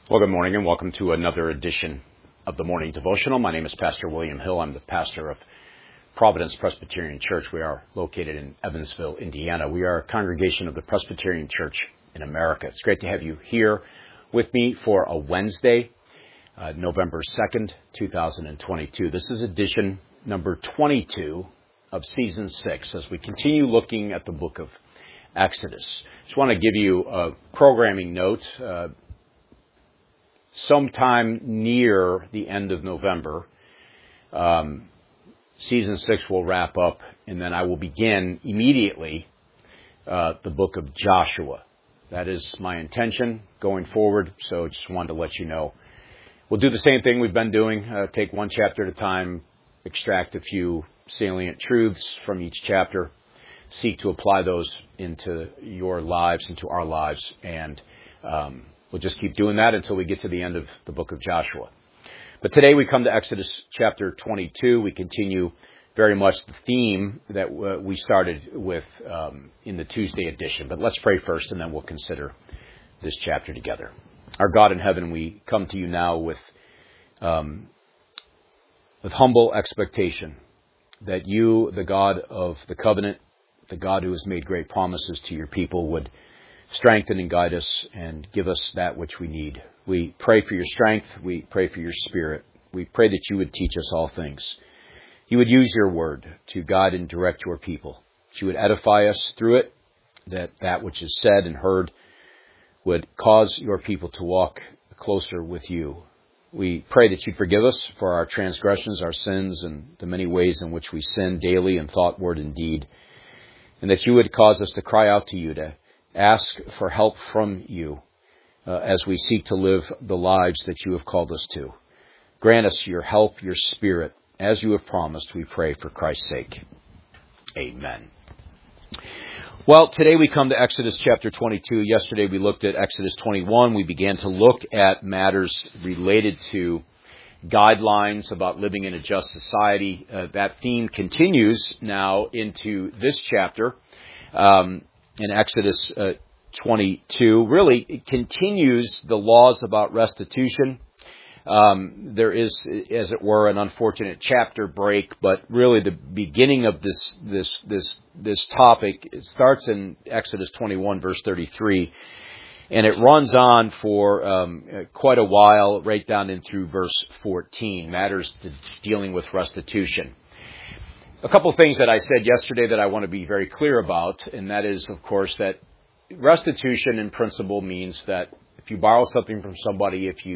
Well, good morning and welcome to another edition of the Morning Devotional. My name is Pastor William Hill. I'm the pastor of Providence Presbyterian Church. We are located in Evansville, Indiana. We are a congregation of the Presbyterian Church in America. It's great to have you here with me for a Wednesday, November 2nd, 2022. This is edition number 22 of season 6 as we continue looking at the book of Exodus. Just want to give you a programming note. Sometime near the end of November, season 6 will wrap up, and then I will begin immediately the book of Joshua. That is my intention going forward, so just wanted to let you know. We'll do the same thing we've been doing, take one chapter at a time, extract a few salient truths from each chapter, seek to apply those into your lives, into our lives, and we'll just keep doing that until we get to the end of the book of Joshua. But today we come to Exodus chapter 22. We continue very much the theme that we started with in the Tuesday edition. But let's pray first, and then we'll consider this chapter together. Our God in heaven, we come to you now with humble expectation that you, the God of the covenant, the God who has made great promises to your people, would strengthen and guide us and give us that which we need. We pray for your strength. We pray for your spirit. We pray that you would teach us all things. You would use your word to guide and direct your people. That you would edify us through it, that which is said and heard would cause your people to walk closer with you. We pray that you'd forgive us for our transgressions, our sins, and the many ways in which we sin daily in thought, word, and deed. And that you would cause us to cry out to you, to ask for help from you as we seek to live the lives that you have called us to. Grant us your help, your spirit, as you have promised, we pray for Christ's sake. Amen. Well, today we come to Exodus chapter 22. Yesterday we looked at Exodus 21. We began to look at matters related to guidelines about living in a just society. That theme continues now into this chapter. In Exodus 22, really, it continues the laws about restitution. There is, as it were, an unfortunate chapter break, but really the beginning of this topic, it starts in Exodus 21, verse 33, and it runs on for quite a while, right down in through verse 14, matters dealing with restitution. A couple of things that I said yesterday that I want to be very clear about, and that is, of course, that restitution in principle means that if you borrow something from somebody, if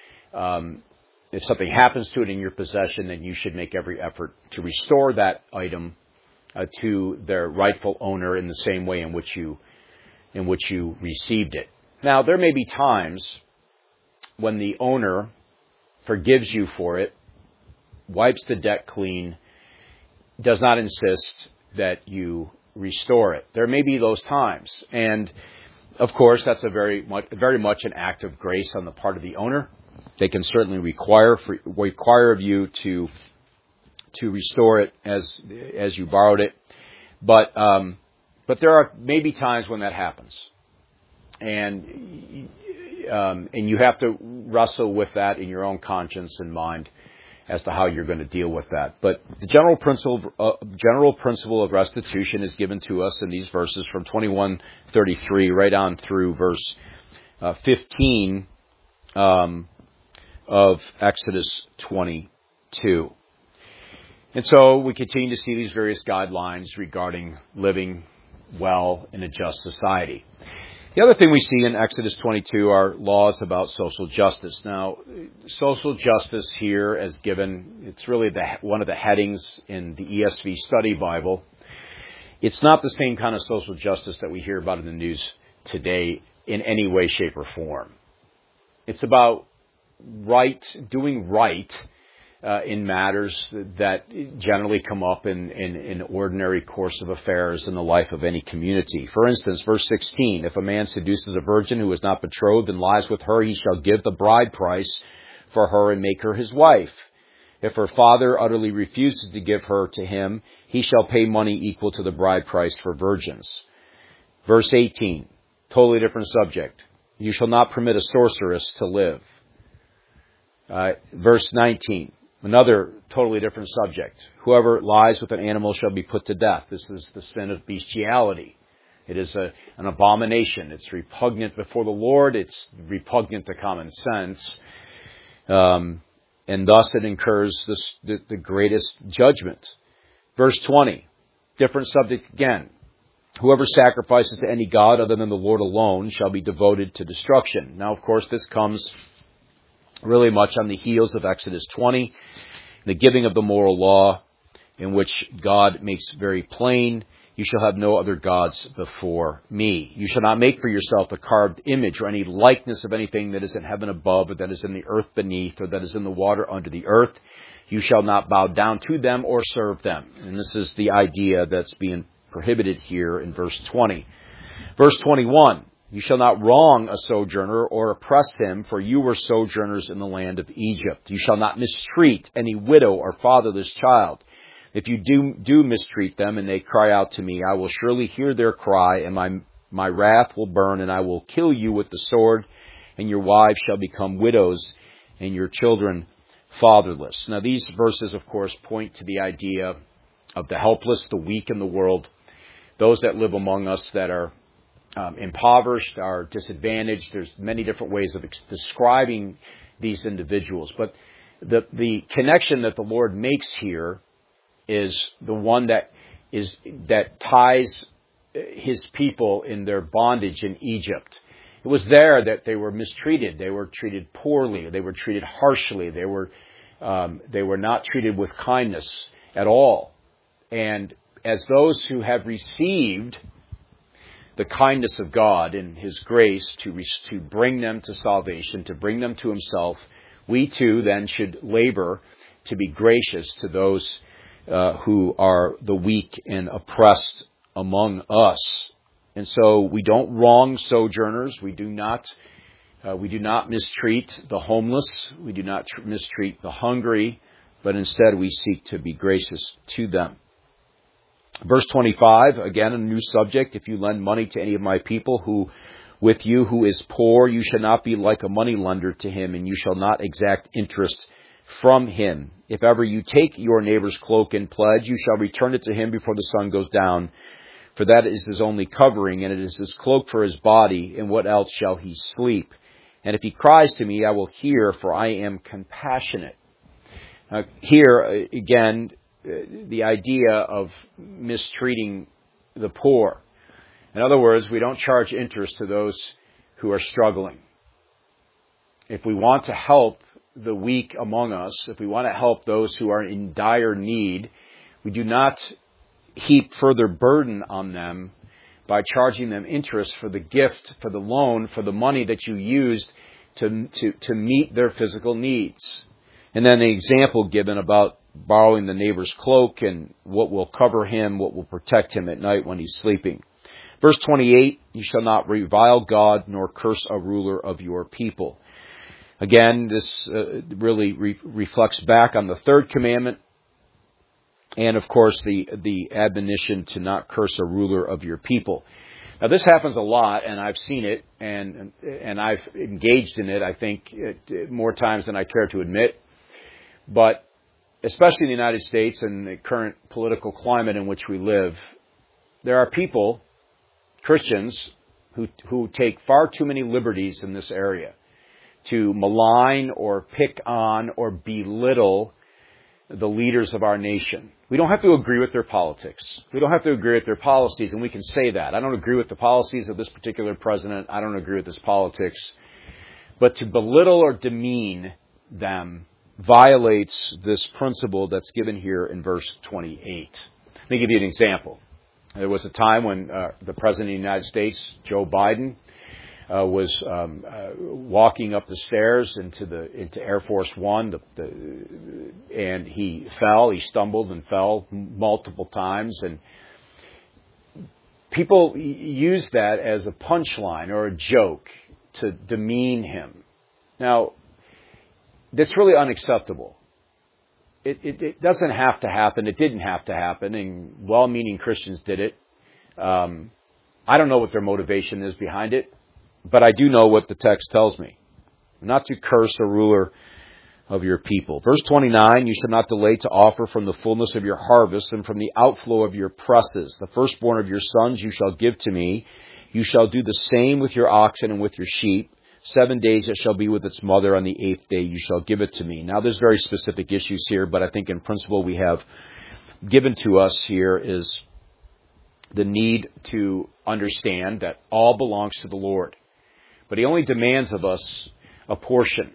something happens to it in your possession, then you should make every effort to restore that item to their rightful owner in the same way in which you received it. Now, there may be times when the owner forgives you for it, wipes the debt clean, does not insist that you restore it. There may be those times. And, of course, that's a very much an act of grace on the part of the owner. They can certainly require of you to restore it as you borrowed it. But there are maybe times when that happens. And you have to wrestle with that in your own conscience and mind as to how you're going to deal with that. But the general principle of restitution is given to us in these verses from 21:33 right on through verse 15 of Exodus 22. And so we continue to see these various guidelines regarding living well in a just society. The other thing we see in Exodus 22 are laws about social justice. Now, social justice here as given, it's really one of the headings in the ESV Study Bible. It's not the same kind of social justice that we hear about in the news today in any way, shape, or form. It's about doing right in matters that generally come up in ordinary course of affairs in the life of any community. For instance, verse 16, if a man seduces a virgin who is not betrothed and lies with her, he shall give the bride price for her and make her his wife. If her father utterly refuses to give her to him, he shall pay money equal to the bride price for virgins. Verse 18, totally different subject. You shall not permit a sorceress to live. Verse 19, another totally different subject. Whoever lies with an animal shall be put to death. This is the sin of bestiality. It is an abomination. It's repugnant before the Lord. It's repugnant to common sense. And thus it incurs the greatest judgment. Verse 20, different subject again. Whoever sacrifices to any god other than the Lord alone shall be devoted to destruction. Now, of course, this comes really much on the heels of Exodus 20, the giving of the moral law, in which God makes very plain, you shall have no other gods before me. You shall not make for yourself a carved image or any likeness of anything that is in heaven above, or that is in the earth beneath, or that is in the water under the earth. You shall not bow down to them or serve them. And this is the idea that's being prohibited here in verse 20. Verse 21, you shall not wrong a sojourner or oppress him, for you were sojourners in the land of Egypt. You shall not mistreat any widow or fatherless child. If you do mistreat them and they cry out to me, I will surely hear their cry, and my wrath will burn, and I will kill you with the sword, and your wives shall become widows, and your children fatherless. Now, these verses, of course, point to the idea of the helpless, the weak in the world, those that live among us that are impoverished, are disadvantaged. There's many different ways of describing these individuals. But the connection that the Lord makes here is the one that ties his people in their bondage in Egypt. It was there that they were mistreated. They were treated poorly. They were treated harshly. They were not treated with kindness at all. And as those who have received the kindness of God and His grace to bring them to salvation, to bring them to Himself, we too then should labor to be gracious to those who are the weak and oppressed among us. And so we don't wrong sojourners. We do not mistreat the homeless. We do not mistreat the hungry, but instead we seek to be gracious to them. Verse 25, again, a new subject. If you lend money to any of my people who is poor, you shall not be like a money lender to him, and you shall not exact interest from him. If ever you take your neighbor's cloak in pledge, you shall return it to him before the sun goes down. For that is his only covering, and it is his cloak for his body. In what else shall he sleep? And if he cries to me, I will hear, for I am compassionate. Now, here, again, the idea of mistreating the poor. In other words, we don't charge interest to those who are struggling. If we want to help the weak among us, if we want to help those who are in dire need, we do not heap further burden on them by charging them interest for the gift, for the loan, for the money that you used to meet their physical needs. And then the example given about borrowing the neighbor's cloak and what will cover him, what will protect him at night when he's sleeping. Verse 28, you shall not revile God nor curse a ruler of your people. Again, this really reflects back on the third commandment, and of course the admonition to not curse a ruler of your people. Now, this happens a lot, and I've seen it, and I've engaged in it, I think, more times than I care to admit. But especially in the United States and the current political climate in which we live, there are people, Christians, who take far too many liberties in this area to malign or pick on or belittle the leaders of our nation. We don't have to agree with their politics. We don't have to agree with their policies, and we can say that. I don't agree with the policies of this particular president. I don't agree with his politics. But to belittle or demean them violates this principle that's given here in verse 28. Let me give you an example. There was a time when the President of the United States, Joe Biden, was walking up the stairs into Air Force One, and he fell. He stumbled and fell multiple times, and people use that as a punchline or a joke to demean him. Now, that's really unacceptable. It doesn't have to happen. It didn't have to happen, and well-meaning Christians did it. I don't know what their motivation is behind it. But I do know what the text tells me. Not to curse a ruler of your people. Verse 29, you shall not delay to offer from the fullness of your harvest and from the outflow of your presses. The firstborn of your sons you shall give to me. You shall do the same with your oxen and with your sheep. 7 days it shall be with its mother. On the 8th day you shall give it to me. Now there's very specific issues here, but I think in principle we have given to us here is the need to understand that all belongs to the Lord. But He only demands of us a portion.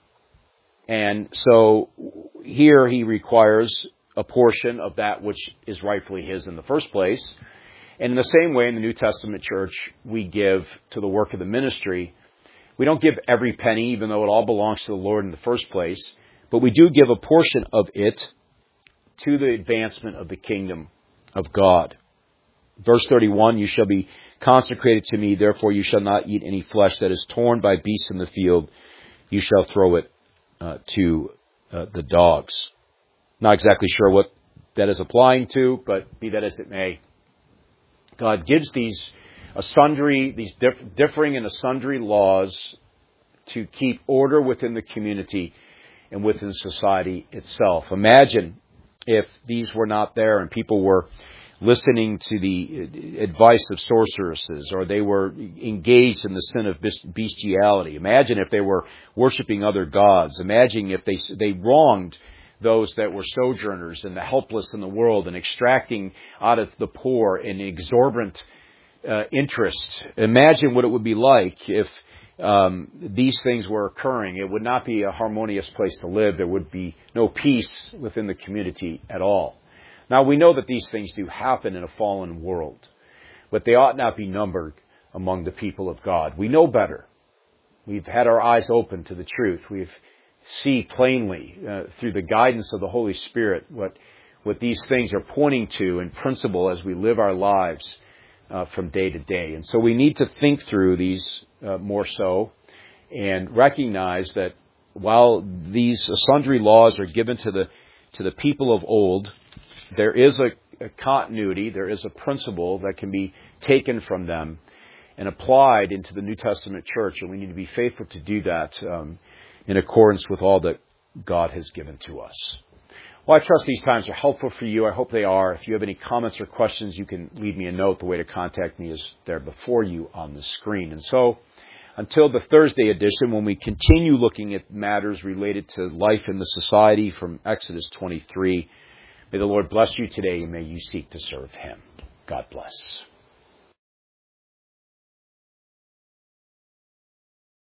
And so here He requires a portion of that which is rightfully His in the first place. And in the same way, in the New Testament church, we give to the work of the ministry. We don't give every penny, even though it all belongs to the Lord in the first place. But we do give a portion of it to the advancement of the kingdom of God. Verse 31, you shall be consecrated to me, therefore you shall not eat any flesh that is torn by beasts in the field. You shall throw it to the dogs. Not exactly sure what that is applying to, but be that as it may, God gives these differing and sundry laws to keep order within the community and within society itself. Imagine if these were not there and people were listening to the advice of sorceresses, or they were engaged in the sin of bestiality. Imagine if they were worshiping other gods. Imagine if they wronged those that were sojourners and the helpless in the world and extracting out of the poor an exorbitant interest. Imagine what it would be like if these things were occurring. It would not be a harmonious place to live. There would be no peace within the community at all. Now, we know that these things do happen in a fallen world, but they ought not be numbered among the people of God. We know better. We've had our eyes open to the truth. We see plainly through the guidance of the Holy Spirit what these things are pointing to in principle as we live our lives from day to day. And so we need to think through these more so and recognize that while these sundry laws are given to the people of old, there is a continuity, there is a principle that can be taken from them and applied into the New Testament church, and we need to be faithful to do that in accordance with all that God has given to us. Well, I trust these times are helpful for you. I hope they are. If you have any comments or questions, you can leave me a note. The way to contact me is there before you on the screen. And so, until the Thursday edition, when we continue looking at matters related to life in the society from Exodus 23, may the Lord bless you today, and may you seek to serve Him. God bless.